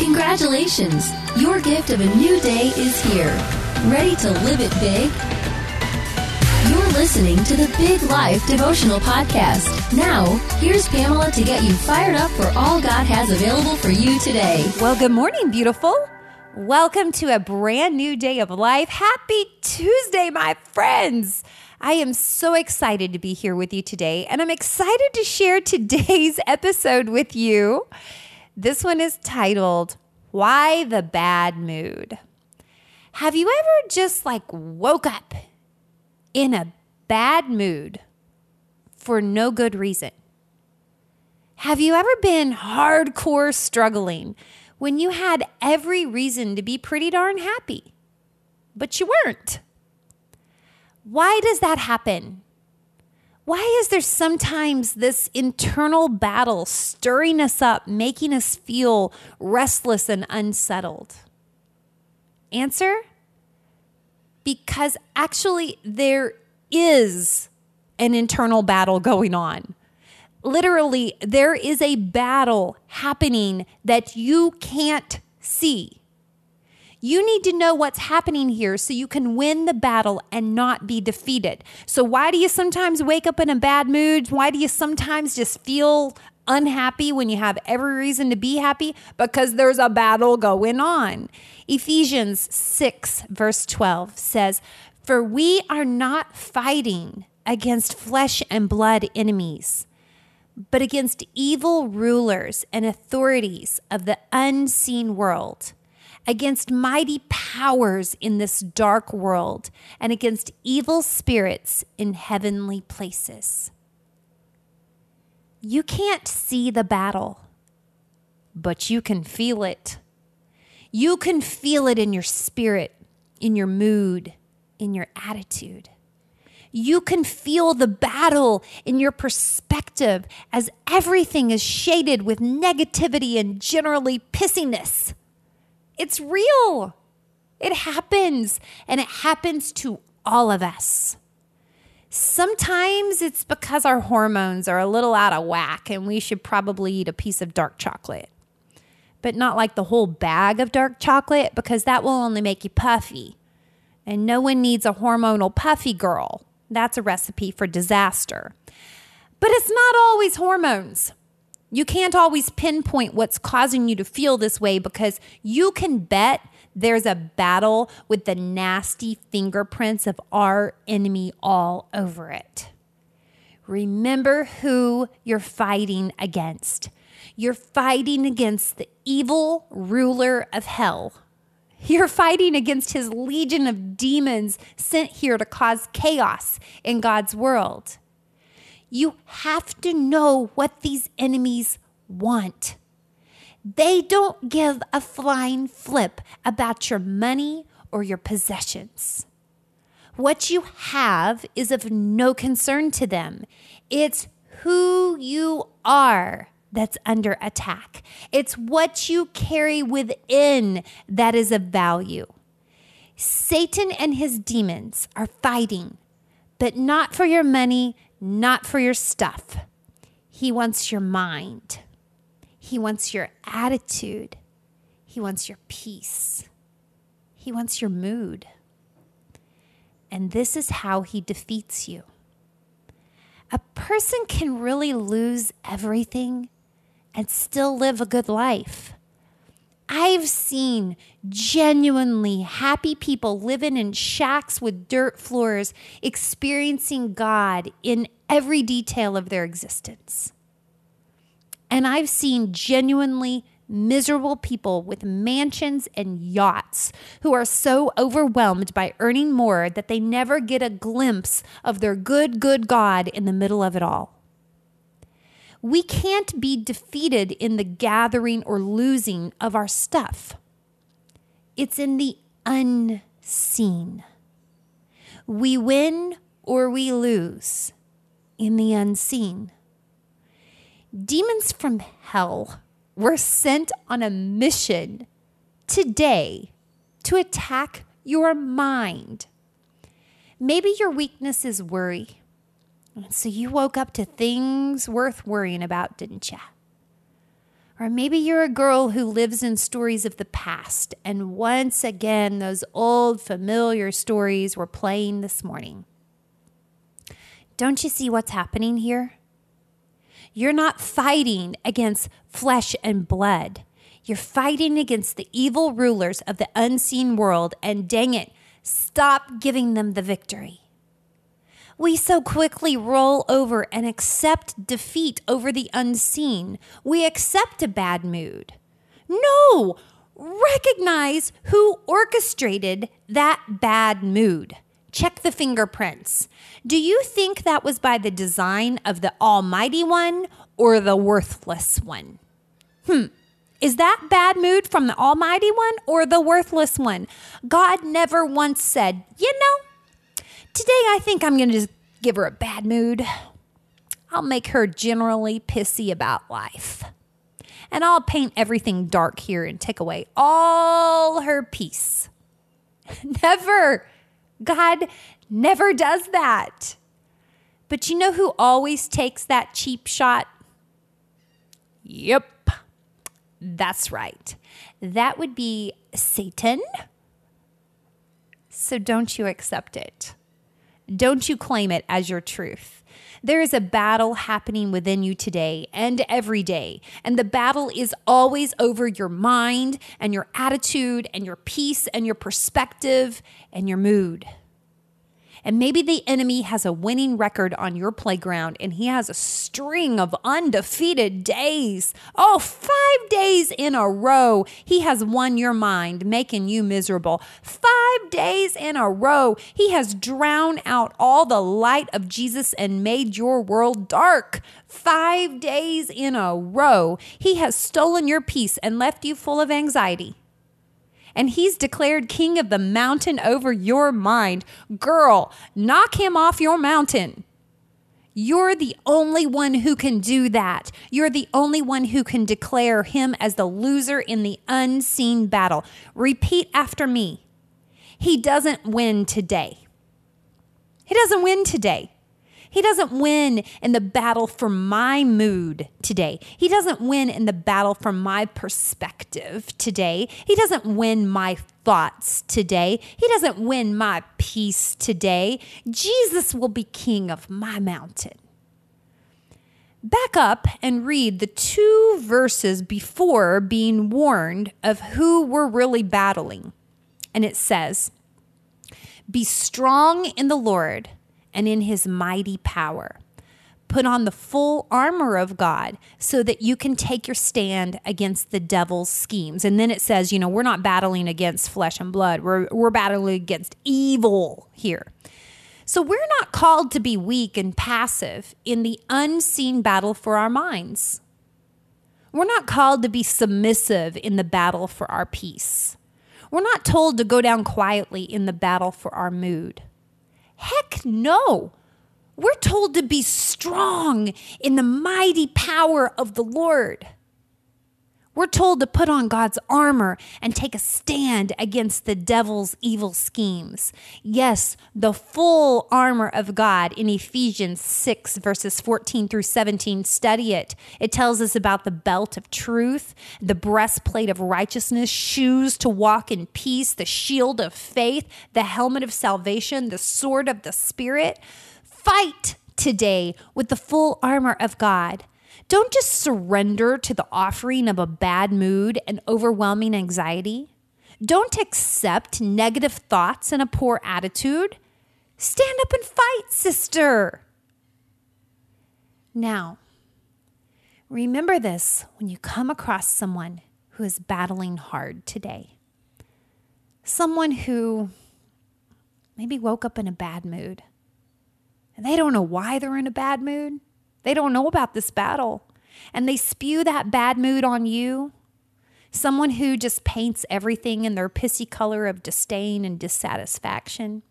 Congratulations! Your gift of a new day is here. Ready to live it big? You're listening to the Big Life Devotional Podcast. Now, here's Pamela to get you fired up for all God has available for you today. Well, good morning, beautiful. Welcome to a brand new day of life. Happy Tuesday, my friends. I am so excited to be here with you today, and I'm excited to share today's episode with you. This one is titled, Why the Bad Mood? Have you ever just woke up in a bad mood for no good reason? Have you ever been hardcore struggling when you had every reason to be pretty darn happy, but you weren't? Why does that happen? Why is there sometimes this internal battle stirring us up, making us feel restless and unsettled? Answer? Because actually there is an internal battle going on. Literally, there is a battle happening that you can't see. You need to know what's happening here so you can win the battle and not be defeated. So why do you sometimes wake up in a bad mood? Why do you sometimes just feel unhappy when you have every reason to be happy? Because there's a battle going on. Ephesians 6 verse 12 says, "For we are not fighting against flesh and blood enemies, but against evil rulers and authorities of the unseen world, against mighty powers in this dark world, and against evil spirits in heavenly places." You can't see the battle, but you can feel it. You can feel it in your spirit, in your mood, in your attitude. You can feel the battle in your perspective as everything is shaded with negativity and generally pissiness. It's real. It happens, and it happens to all of us. Sometimes it's because our hormones are a little out of whack and we should probably eat a piece of dark chocolate. But not like the whole bag of dark chocolate, because that will only make you puffy. And no one needs a hormonal puffy girl. That's a recipe for disaster. But it's not always hormones. You can't always pinpoint what's causing you to feel this way, because you can bet there's a battle with the nasty fingerprints of our enemy all over it. Remember who you're fighting against. You're fighting against the evil ruler of hell. You're fighting against his legion of demons sent here to cause chaos in God's world. You have to know what these enemies want. They don't give a flying flip about your money or your possessions. What you have is of no concern to them. It's who you are that's under attack. It's what you carry within that is of value. Satan and his demons are fighting, but not for your money, not for your stuff. He wants your mind. He wants your attitude. He wants your peace. He wants your mood. And this is how he defeats you. A person can really lose everything and still live a good life. I've seen genuinely happy people living in shacks with dirt floors, experiencing God in every detail of their existence. And I've seen genuinely miserable people with mansions and yachts who are so overwhelmed by earning more that they never get a glimpse of their good God in the middle of it all. We can't be defeated in the gathering or losing of our stuff. It's in the unseen. We win or we lose in the unseen. Demons from hell were sent on a mission today to attack your mind. Maybe your weakness is worry. So you woke up to things worth worrying about, didn't you? Or maybe you're a girl who lives in stories of the past, and once again, those old familiar stories were playing this morning. Don't you see what's happening here? You're not fighting against flesh and blood. You're fighting against the evil rulers of the unseen world, and dang it, stop giving them the victory. We so quickly roll over and accept defeat over the unseen. We accept a bad mood. No, recognize who orchestrated that bad mood. Check the fingerprints. Do you think that was by the design of the Almighty One or the worthless one? Is that bad mood from the Almighty One or the worthless one? God never once said, today I think I'm going to just give her a bad mood. I'll make her generally pissy about life. And I'll paint everything dark here and take away all her peace. Never. God never does that. But you know who always takes that cheap shot? Yep. That's right. That would be Satan. So don't you accept it. Don't you claim it as your truth. There is a battle happening within you today and every day. And the battle is always over your mind and your attitude and your peace and your perspective and your mood. And maybe the enemy has a winning record on your playground and he has a string of undefeated days. 5 days in a row, he has won your mind, making you miserable. 5 days in a row, he has drowned out all the light of Jesus and made your world dark. 5 days in a row, he has stolen your peace and left you full of anxiety. And he's declared king of the mountain over your mind. Girl, knock him off your mountain. You're the only one who can do that. You're the only one who can declare him as the loser in the unseen battle. Repeat after me. He doesn't win today. He doesn't win today. He doesn't win in the battle for my mood today. He doesn't win in the battle for my perspective today. He doesn't win my thoughts today. He doesn't win my peace today. Jesus will be king of my mountain. Back up and read the 2 verses before being warned of who we're really battling. And it says, "Be strong in the Lord and in his mighty power. Put on the full armor of God so that you can take your stand against the devil's schemes." And then it says, we're not battling against flesh and blood. We're battling against evil here. So we're not called to be weak and passive in the unseen battle for our minds. We're not called to be submissive in the battle for our peace. We're not told to go down quietly in the battle for our mood. Heck no. We're told to be strong in the mighty power of the Lord. We're told to put on God's armor and take a stand against the devil's evil schemes. Yes, the full armor of God in Ephesians 6, verses 14 through 17. Study it. It tells us about the belt of truth, the breastplate of righteousness, shoes to walk in peace, the shield of faith, the helmet of salvation, the sword of the Spirit. Fight today with the full armor of God. Don't just surrender to the offering of a bad mood and overwhelming anxiety. Don't accept negative thoughts and a poor attitude. Stand up and fight, sister. Now, remember this when you come across someone who is battling hard today. Someone who maybe woke up in a bad mood. And they don't know why they're in a bad mood. They don't know about this battle. And they spew that bad mood on you. Someone who just paints everything in their pissy color of disdain and dissatisfaction.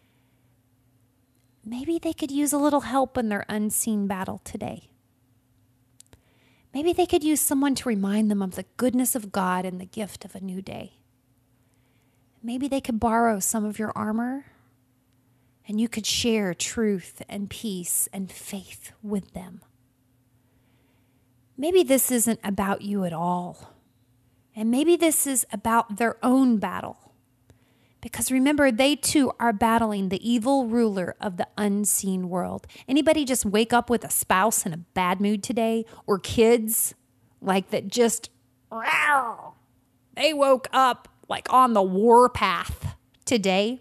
Maybe they could use a little help in their unseen battle today. Maybe they could use someone to remind them of the goodness of God and the gift of a new day. Maybe they could borrow some of your armor, and you could share truth and peace and faith with them. maybe this isn't about you at all. And maybe this is about their own battle. Because remember, they too are battling the evil ruler of the unseen world. Anybody just wake up with a spouse in a bad mood today? Or kids like that just, they woke up like on the war path today?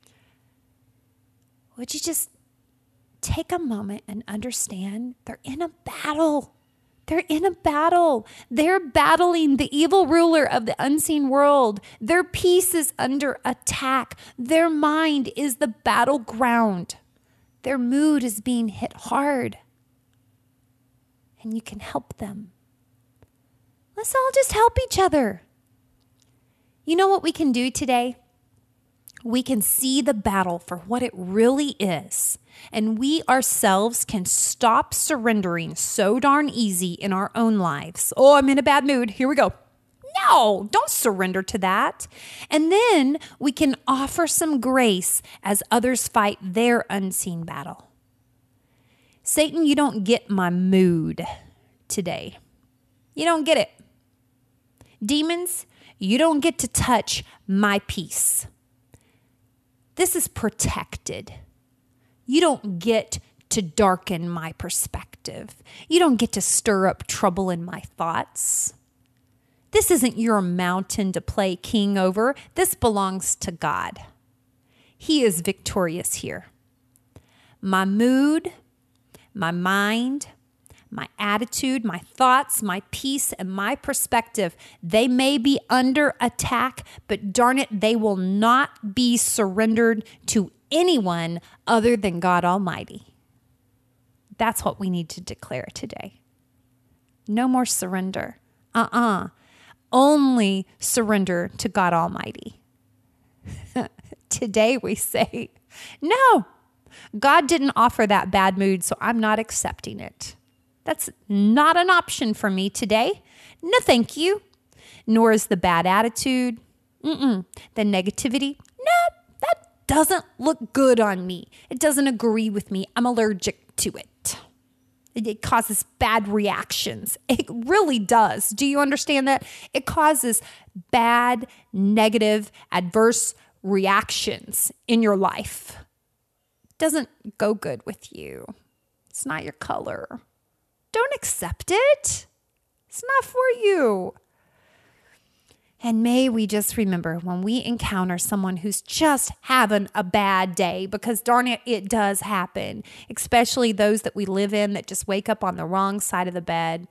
Would you just take a moment and understand they're in a battle? They're in a battle. They're battling the evil ruler of the unseen world. Their peace is under attack. Their mind is the battleground. Their mood is being hit hard. And you can help them. Let's all just help each other. You know what we can do today? We can see the battle for what it really is. And we ourselves can stop surrendering so darn easy in our own lives. Oh, I'm in a bad mood. Here we go. No, don't surrender to that. And then we can offer some grace as others fight their unseen battle. Satan, you don't get my mood today. You don't get it. Demons, you don't get to touch my peace. This is protected. You don't get to darken my perspective. You don't get to stir up trouble in my thoughts. This isn't your mountain to play king over. This belongs to God. He is victorious here. My mood, my mind, my attitude, my thoughts, my peace, and my perspective, they may be under attack, but darn it, they will not be surrendered to anyone other than God Almighty. That's what we need to declare today. No more surrender. Only surrender to God Almighty. Today we say, no, God didn't offer that bad mood, so I'm not accepting it. That's not an option for me today. No, thank you. Nor is the bad attitude. The negativity. No, that doesn't look good on me. It doesn't agree with me. I'm allergic to it. It causes bad reactions. It really does. Do you understand that? It causes bad, negative, adverse reactions in your life. It doesn't go good with you. It's not your color. Don't accept it. It's not for you. And may we just remember when we encounter someone who's just having a bad day, because darn it, it does happen, especially those that we live in that just wake up on the wrong side of the bed.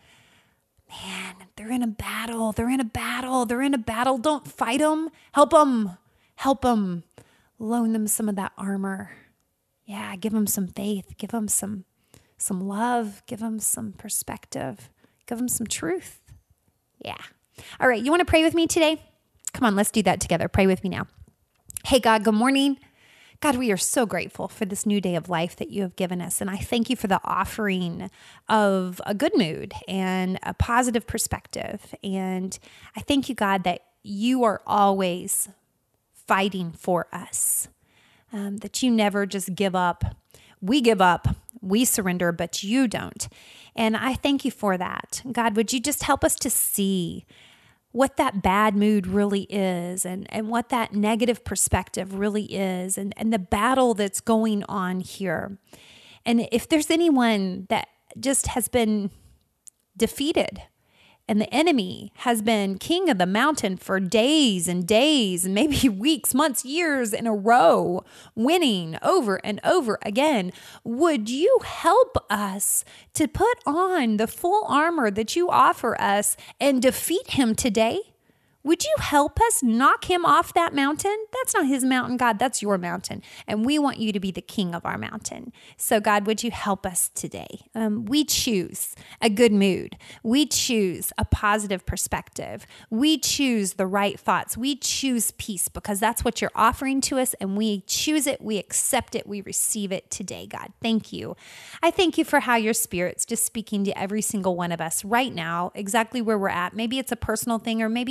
Man, they're in a battle. They're in a battle. They're in a battle. Don't fight them. Help them. Help them. Loan them some of that armor. Yeah, give them some faith. Give them some love, give them some perspective, give them some truth. Yeah. All right. You want to pray with me today? Come on, let's do that together. Pray with me now. Hey, God, good morning. God, we are so grateful for this new day of life that you have given us. And I thank you for the offering of a good mood and a positive perspective. And I thank you, God, that you are always fighting for us, that you never just give up. We give up. We surrender, but you don't. And I thank you for that. God, would you just help us to see what that bad mood really is and what that negative perspective really is and the battle that's going on here. And if there's anyone that just has been defeated and the enemy has been king of the mountain for days and days, and maybe weeks, months, years in a row, winning over and over again, would you help us to put on the full armor that you offer us and defeat him today? Would you help us knock him off that mountain? That's not his mountain, God. That's your mountain. And we want you to be the king of our mountain. So, God, would you help us today? We choose a good mood. We choose a positive perspective. We choose the right thoughts. We choose peace because that's what you're offering to us. And we choose it. We accept it. We receive it today, God. Thank you. I thank you for how your Spirit's just speaking to every single one of us right now, exactly where we're at. Maybe it's a personal thing, or maybe it's just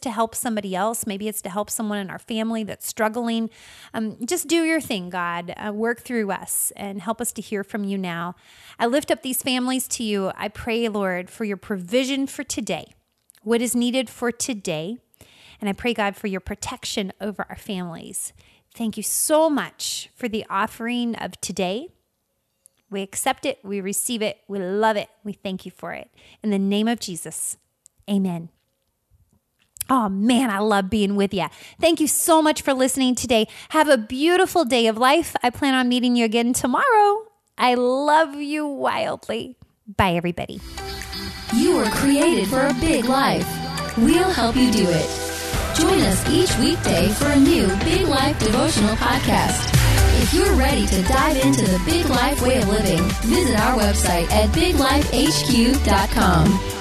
to help somebody else. Maybe it's to help someone in our family that's struggling. Just do your thing, God. Work through us and help us to hear from you now. I lift up these families to you. I pray, Lord, for your provision for today, what is needed for today. And I pray, God, for your protection over our families. Thank you so much for the offering of today. We accept it. We receive it. We love it. We thank you for it. In the name of Jesus, amen. Oh man, I love being with you. Thank you so much for listening today. Have a beautiful day of life. I plan on meeting you again tomorrow. I love you wildly. Bye, everybody. You were created for a big life. We'll help you do it. Join us each weekday for a new Big Life devotional podcast. If you're ready to dive into the big life way of living, visit our website at biglifehq.com.